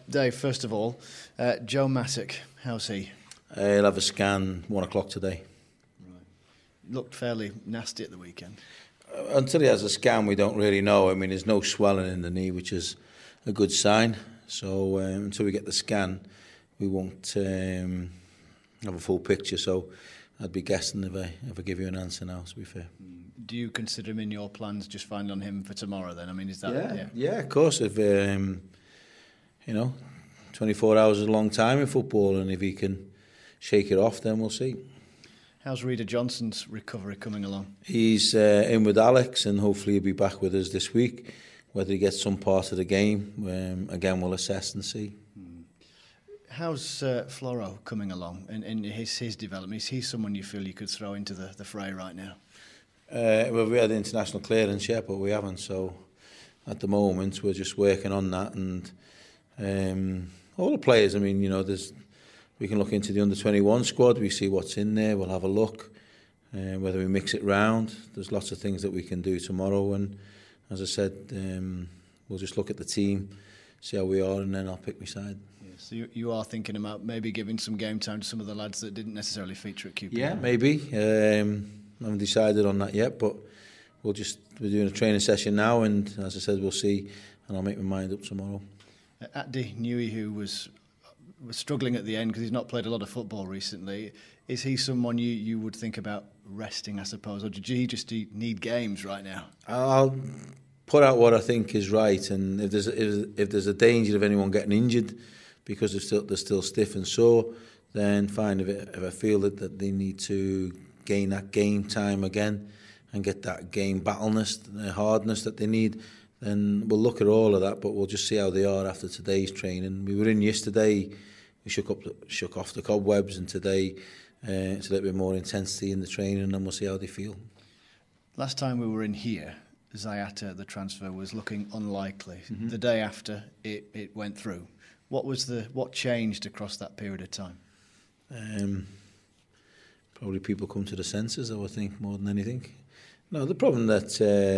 Dave, first of all, Joe Mattock, how's he? He'll have a scan 1 o'clock today. Right. Looked fairly nasty at the weekend. Until he has a scan, we don't really know. I mean, there's no swelling in the knee, which is a good sign. So until we get the scan, we won't have a full picture. So I'd be guessing if I give you an answer now, to be fair. Do you consider him in your plans, just find on him for tomorrow then? I mean, is that... Yeah, of course. If, 24 hours is a long time in football, and if he can shake it off, then we'll see. How's Reader Johnson's recovery coming along? He's in with Alex, and hopefully he'll be back with us this week. Whether he gets some part of the game, again, we'll assess and see. How's Floro coming along in his development? Is he someone you feel you could throw into the fray right now? Well, we had international clearance yet, but we haven't. So at the moment, we're just working on that. And all the players, I mean, we can look into the under-21 squad. We see what's in there. We'll have a look. Whether we mix it round. There's lots of things that we can do tomorrow. And as I said, we'll just look at the team, see how we are, and then I'll pick my side. So you are thinking about maybe giving some game time to some of the lads that didn't necessarily feature at QPR? Yeah, maybe. I haven't decided on that yet, but we're doing a training session now, and as I said, we'll see, and I'll make my mind up tomorrow. Atdhe Newey, who was struggling at the end because he's not played a lot of football recently, is he someone you would think about resting, I suppose, or did he just need games right now? I'll put out what I think is right, and if there's a danger of anyone getting injured because they're still stiff and sore, then fine. If I feel that they need to gain that game time again and get that game battleness, the hardness that they need, then we'll look at all of that, but we'll just see how they are after today's training. We were in yesterday, we shook off the cobwebs, and today it's a little bit more intensity in the training, and we'll see how they feel. Last time we were in here, Zayata, the transfer, was looking unlikely. Mm-hmm. The day after, it went through. What changed across that period of time? Probably people come to the senses, I would think, more than anything. No, the problem that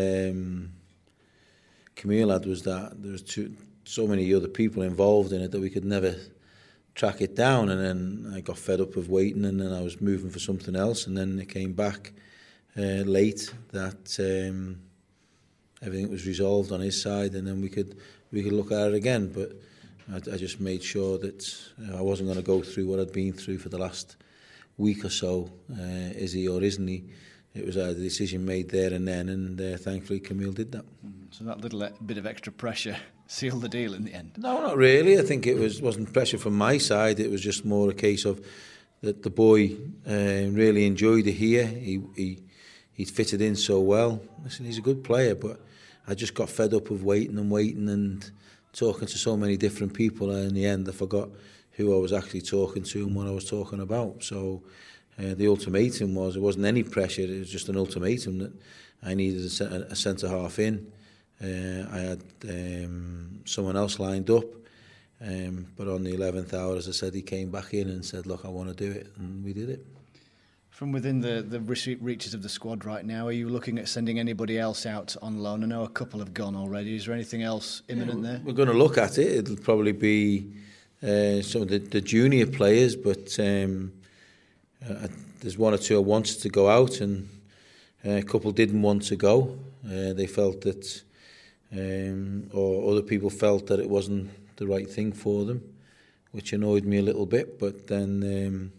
Camille had was that there was so many other people involved in it that we could never track it down, and then I got fed up of waiting, and then I was moving for something else, and then it came back late that everything was resolved on his side, and then we could look at it again. But I just made sure that I wasn't going to go through what I'd been through for the last week or so. Is he or isn't he? It was a decision made there and then, and thankfully Camille did that. So that little bit of extra pressure sealed the deal in the end? No, not really. I think it wasn't pressure from my side. It was just more a case of that the boy really enjoyed it here. He'd fitted in so well. Listen, he's a good player, but I just got fed up of waiting and talking to so many different people, and in the end I forgot who I was actually talking to and what I was talking about. So the ultimatum it wasn't any pressure, it was just an ultimatum that I needed a centre-half in. I had someone else lined up, but on the 11th hour, as I said, he came back in and said, look, I want to do it, and we did it. From within the reaches of the squad right now, are you looking at sending anybody else out on loan? I know a couple have gone already. Is there anything else imminent there? We're going to look at it. It'll probably be some of the junior players, but there's one or two who wanted to go out, and a couple didn't want to go. They felt that, or other people felt that it wasn't the right thing for them, which annoyed me a little bit. But then,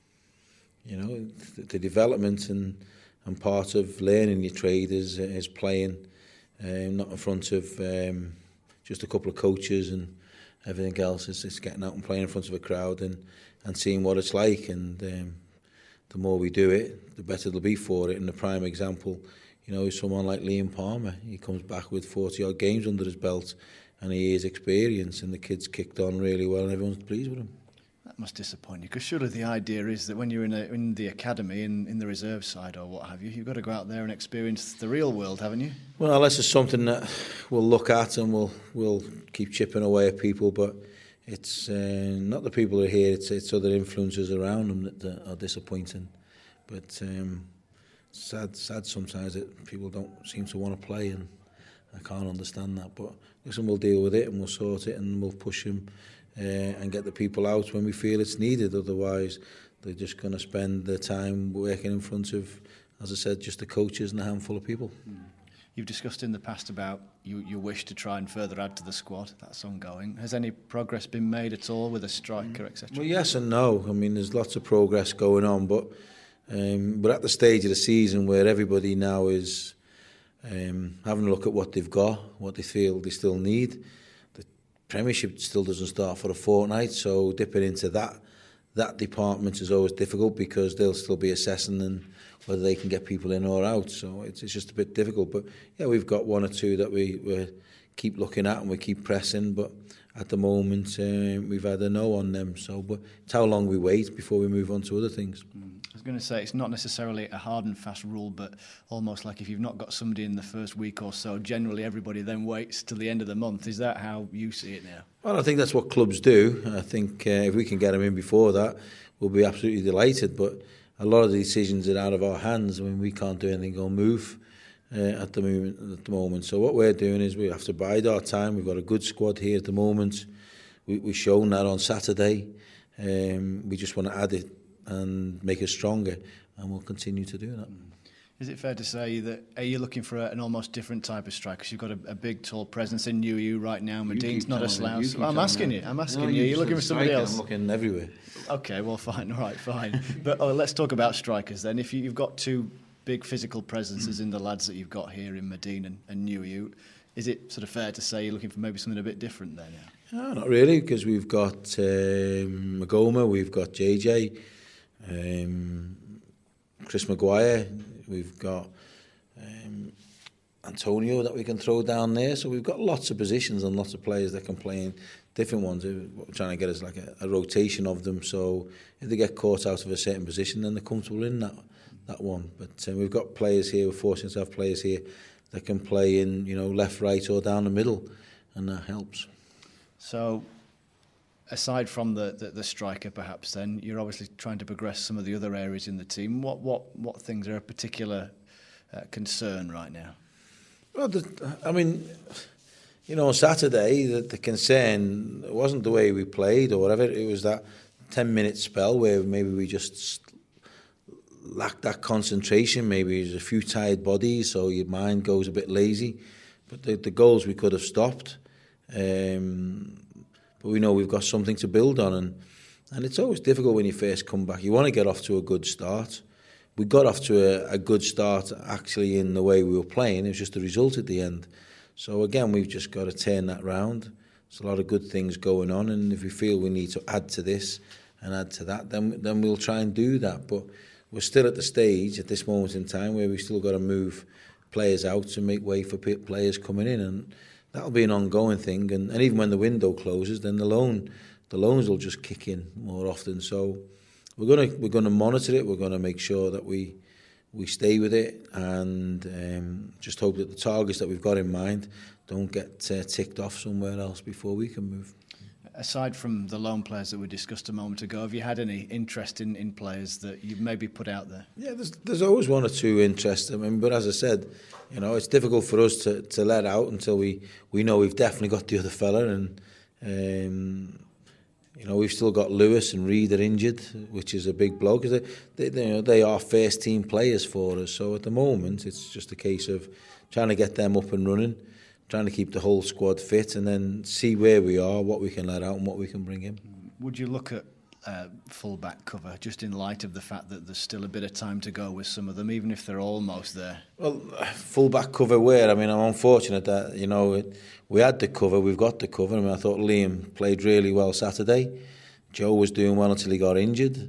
the development and part of learning your trade is playing, not in front of just a couple of coaches and everything else. It's getting out and playing in front of a crowd and seeing what it's like. And the more we do it, the better it'll be for it. And the prime example, is someone like Liam Palmer. He comes back with 40-odd games under his belt and a year's experience, and the kid's kicked on really well and everyone's pleased with him. That must disappoint you, because surely the idea is that when you're in the academy, in the reserve side or what have you, you've got to go out there and experience the real world, haven't you? Well, unless it's something that we'll look at and we'll keep chipping away at people, but it's not the people who are here, it's other influences around them that are disappointing. But sad sometimes that people don't seem to want to play, and I can't understand that. But listen, we'll deal with it and we'll sort it and we'll push them and get the people out when we feel it's needed. Otherwise, they're just going to spend their time working in front of, as I said, just the coaches and a handful of people. You've discussed in the past about your wish to try and further add to the squad. That's ongoing. Has any progress been made at all with a striker, etc.? Well, yes and no. I mean, there's lots of progress going on, but we're at the stage of the season where everybody now is having a look at what they've got, what they feel they still need. The Premiership still doesn't start for a fortnight, so dipping into that department is always difficult because they'll still be assessing and whether they can get people in or out. So it's just a bit difficult. But yeah, we've got one or two that we keep looking at and we keep pressing. But at the moment, we've had a no on them. So, but it's how long we wait before we move on to other things. I was going to say, it's not necessarily a hard and fast rule, but almost like if you've not got somebody in the first week or so, generally everybody then waits till the end of the month. Is that how you see it now? Well, I think that's what clubs do. I think if we can get them in before that, we'll be absolutely delighted. But a lot of the decisions are out of our hands. I mean, we can't do anything or move at the moment. So what we're doing is we have to bide our time. We've got a good squad here at the moment. We've shown that on Saturday. We just want to add it and make it stronger, and we'll continue to do that. Is it fair to say that are you looking for an almost different type of striker? Because you've got a big, tall presence in you right now. Medin's not a slouch. I'm asking you. You're looking for somebody else. I'm looking everywhere. Okay, well, fine. All right, fine. But let's talk about strikers then. If you've got two big physical presences in the lads that you've got here in Medin and Newey, is it sort of fair to say you're looking for maybe something a bit different there now? No, not really, because we've got Magoma, we've got JJ, Chris Maguire, we've got Antonio that we can throw down there. So we've got lots of positions and lots of players that can play in different ones. What we're trying to get is like a rotation of them. So if they get caught out of a certain position, then they're comfortable in that one. But we've got players here, we're fortunate to have players here that can play in, left, right or down the middle, and that helps. So aside from the striker perhaps then, you're obviously trying to progress some of the other areas in the team. What things are a particular concern right now? Well, on Saturday, the concern wasn't the way we played or whatever. It was that 10-minute spell where maybe we just lacked that concentration. Maybe there's a few tired bodies, so your mind goes a bit lazy. But the goals we could have stopped. But we know we've got something to build on. And it's always difficult when you first come back. You want to get off to a good start. We got off to a good start actually in the way we were playing. It was just the result at the end. So again, we've just got to turn that round. There's a lot of good things going on, and if we feel we need to add to this and add to that, then we'll try and do that. But we're still at the stage at this moment in time where we've still got to move players out to make way for players coming in, and that'll be an ongoing thing. And even when the window closes, then the loans will just kick in more often. So we're gonna monitor it. We're gonna make sure that we stay with it, and just hope that the targets that we've got in mind don't get ticked off somewhere else before we can move. Aside from the loan players that we discussed a moment ago, have you had any interest in players that you've maybe put out there? Yeah, there's always one or two interests. I mean, but as I said, it's difficult for us to let out until we know we've definitely got the other fella, and we've still got Lewis and Reid are injured, which is a big blow because they are first team players for us. So at the moment, it's just a case of trying to get them up and running, trying to keep the whole squad fit, and then see where we are, what we can let out and what we can bring in. Would you look at full-back cover, just in light of the fact that there's still a bit of time to go with some of them, even if they're almost there? Well, full-back cover where? I mean, I'm unfortunate that, we had the cover, we've got the cover. I mean, I thought Liam played really well Saturday. Joe was doing well until he got injured.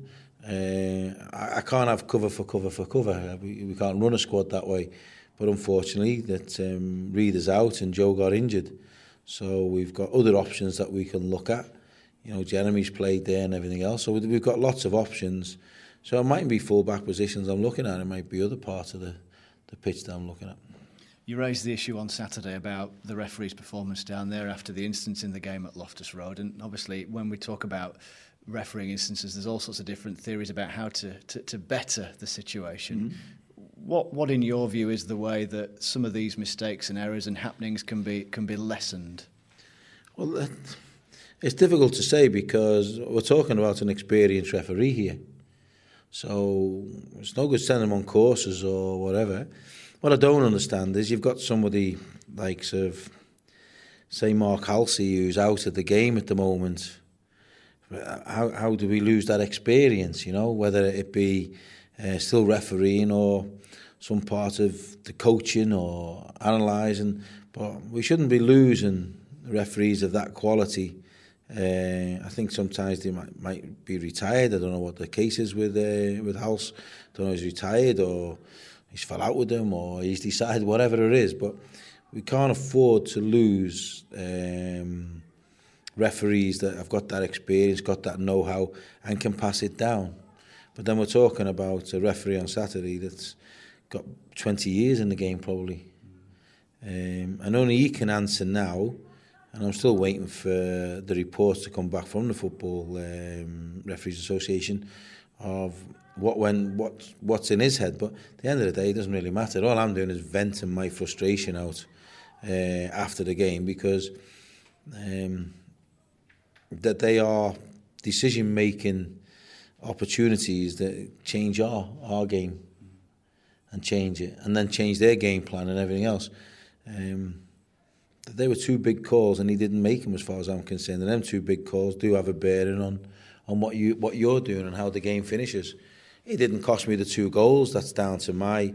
I can't have cover for cover. We can't run a squad that way. But unfortunately, that Reid is out and Joe got injured. So we've got other options that we can look at. Jeremy's played there and everything else. So we've got lots of options. So it mightn't be full-back positions I'm looking at. It might be other parts of the pitch that I'm looking at. You raised the issue on Saturday about the referee's performance down there after the instance in the game at Loftus Road. And obviously, when we talk about refereeing instances, there's all sorts of different theories about how to better the situation. Mm-hmm. What, in your view, is the way that some of these mistakes and errors and happenings can be lessened? Well, It's difficult to say because we're talking about an experienced referee here. So it's no good sending them on courses or whatever. What I don't understand is you've got somebody like, sort of, say, Mark Halsey, who's out of the game at the moment. How do we lose that experience, you know, whether it be still refereeing or some part of the coaching or analysing. But we shouldn't be losing referees of that quality. I think sometimes they might be retired. I don't know what the case is with Hals. I don't know if he's retired or he's fell out with them or he's decided, whatever it is. But we can't afford to lose referees that have got that experience, got that know-how and can pass it down. But then we're talking about a referee on Saturday that's got 20 years in the game probably. And only he can answer now. And I'm still waiting for the reports to come back from the Football Referees Association of what's in his head. But at the end of the day, it doesn't really matter. All I'm doing is venting my frustration out after the game because that they are decision-making opportunities that change our game and change it, and then change their game plan and everything else. They were two big calls and he didn't make them as far as I'm concerned. And them two big calls do have a bearing on what you're doing and how the game finishes. It didn't cost me the 2 goals. That's down to my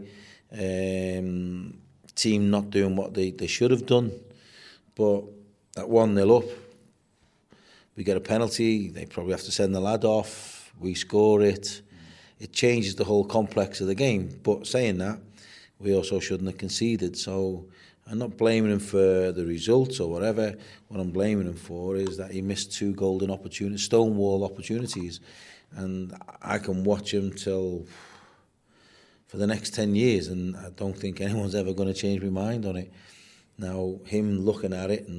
team not doing what they should have done. But at 1-0 up, we get a penalty. They probably have to send the lad off. We score it. It changes the whole complex of the game. But saying that, we also shouldn't have conceded. So I'm not blaming him for the results or whatever. What I'm blaming him for is that he missed 2 golden opportunities, stonewall opportunities. And I can watch him for the next 10 years, and I don't think anyone's ever going to change my mind on it. Now, him looking at it,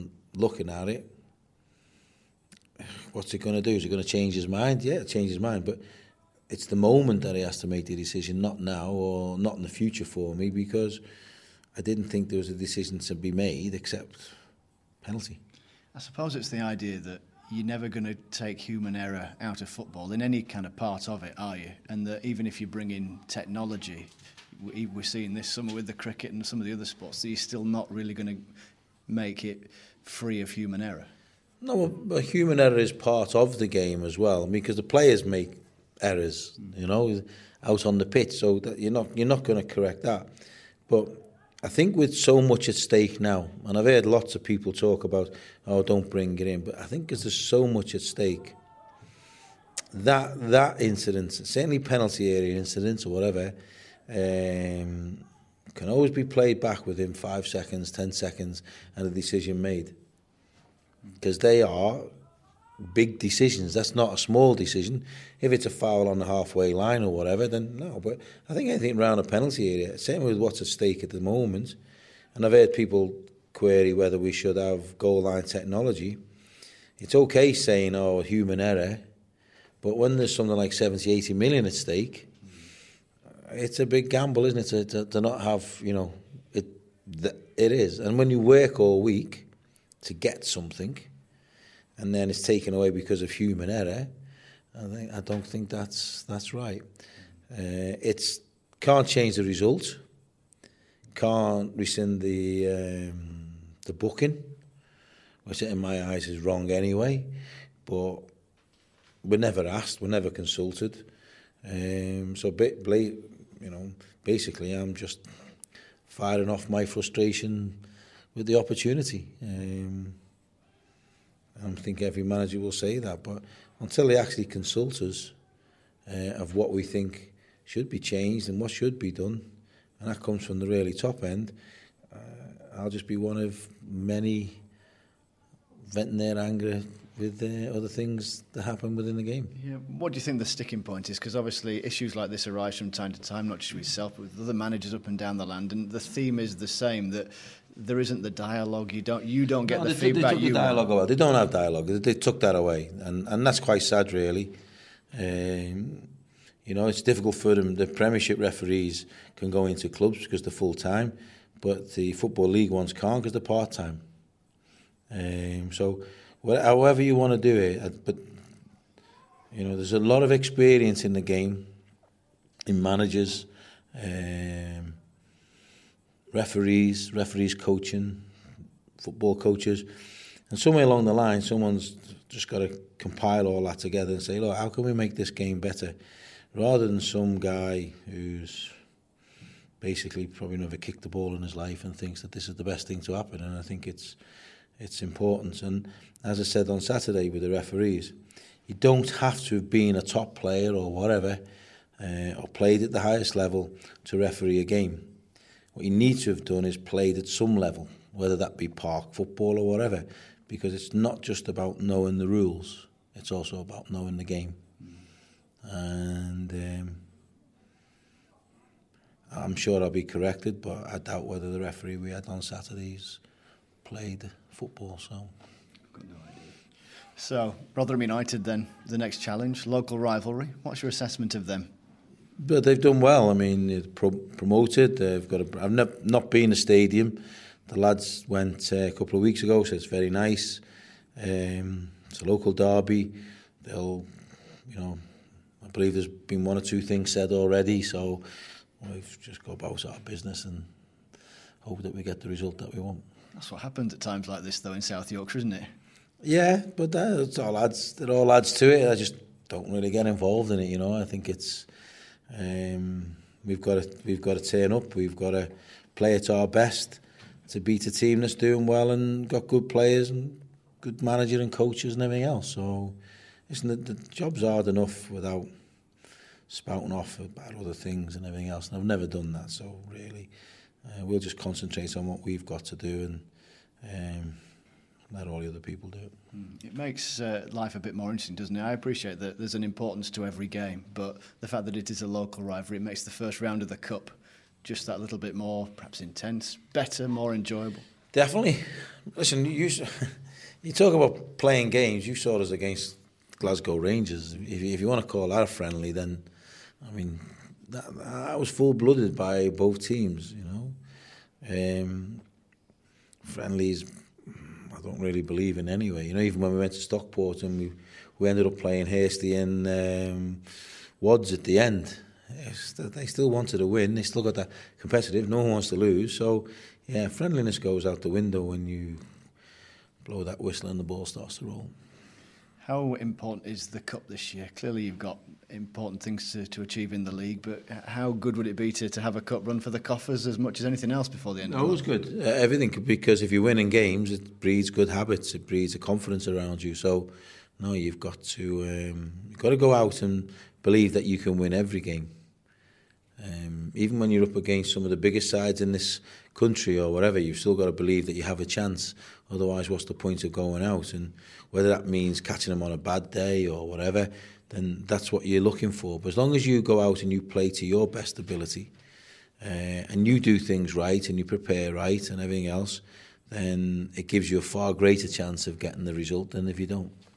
what's he going to do? Is he going to change his mind? Yeah, change his mind, but it's the moment that he has to make the decision, not now or not in the future for me, because I didn't think there was a decision to be made except penalty. I suppose it's the idea that you're never going to take human error out of football in any kind of part of it, are you? And that even if you bring in technology, we're seeing this summer with the cricket and some of the other sports, that you're still not really going to make it free of human error. No, but human error is part of the game as well, because the players make errors, you know, out on the pitch, so that you're not going to correct that. But I think with so much at stake now, and I've heard lots of people talk about, oh, don't bring it in, but I think because there's so much at stake, that incident, certainly penalty area incidents or whatever, can always be played back within 5 seconds, 10 seconds, and a decision made. Because they are big decisions. That's not a small decision. If it's a foul on the halfway line or whatever, then no. But I think anything around a penalty area, same with what's at stake at the moment, and I've heard people query whether we should have goal line technology. It's okay saying, oh, human error, but when there's something like 70, 80 million at stake, it's a big gamble, isn't it, to not have, you know, it is. And when you work all week to get something, and then it's taken away because of human error, I don't think that's right. It's can't change the result, can't rescind the booking, which in my eyes is wrong anyway. But we're never asked, we're never consulted. Basically, I'm just firing off my frustration with the opportunity. I think every manager will say that, but until they actually consult us of what we think should be changed and what should be done, and that comes from the really top end, I'll just be one of many venting their anger with other things that happen within the game. Yeah. What do you think the sticking point is? Because obviously issues like this arise from time to time, not just with yourself, but with other managers up and down the land, and the theme is the same, that there isn't the dialogue. You don't get the feedback you want. They don't have dialogue. They took that away, and that's quite sad, really. It's difficult for them. The Premiership referees can go into clubs because they're full time, but the Football League ones can't because they're part time. So however you want to do it. But you know, there's a lot of experience in the game, in managers, referees coaching, football coaches, and somewhere along the line, someone's just got to compile all that together and say, look, how can we make this game better? Rather than some guy who's basically probably never kicked the ball in his life and thinks that this is the best thing to happen. And I think it's important. And as I said on Saturday with the referees, you don't have to have been a top player or whatever, or played at the highest level to referee a game. What you need to have done is played at some level, whether that be park football or whatever, because it's not just about knowing the rules, it's also about knowing the game. And I'm sure I'll be corrected, but I doubt whether the referee we had on Saturdays played football. So, got no idea. So, Rotherham United then, the next challenge, local rivalry. What's your assessment of them? But they've done well. I mean, they're promoted. They've got. I've not been to the stadium. The lads went a couple of weeks ago, so it's very nice. It's a local derby. They'll, you know, I believe there's been one or two things said already. So we've just got about our business and hope that we get the result that we want. That's what happens at times like this, though, in South Yorkshire, isn't it? Yeah, but that's all adds. It all adds to it. I just don't really get involved in it. You know, I think it's. We've got to turn up. We've got to play at our best to beat a team that's doing well and got good players and good manager and coaches and everything else. So, the job's hard enough without spouting off about other things and everything else. And I've never done that. So really, we'll just concentrate on what we've got to do and let all the other people do it. It makes life a bit more interesting, doesn't it? I appreciate that there's an importance to every game, but the fact that it is a local rivalry, it makes the first round of the Cup just that little bit more, perhaps intense, better, more enjoyable. Definitely. Listen, you talk about playing games. You saw us against Glasgow Rangers. If you want to call that a friendly, then, I mean, that was full-blooded by both teams, you know. Friendlies, I don't really believe in anyway. You know, even when we went to Stockport and we ended up playing Hasty and Wads at the end, they still wanted to win. They still got that competitive. No one wants to lose. So, yeah, friendliness goes out the window when you blow that whistle and the ball starts to roll. How important is the Cup this year? Clearly you've got important things to achieve in the league, but how good would it be to have a Cup run for the coffers as much as anything else before the end of the year? No, it was good. Everything, because if you win in games, it breeds good habits. It breeds a confidence around you. So, no, you've got to go out and believe that you can win every game. Even when you're up against some of the biggest sides in this country or whatever, you've still got to believe that you have a chance. Otherwise, what's the point of going out? And whether that means catching them on a bad day or whatever, then that's what you're looking for. But as long as you go out and you play to your best ability, and you do things right and you prepare right and everything else, then it gives you a far greater chance of getting the result than if you don't.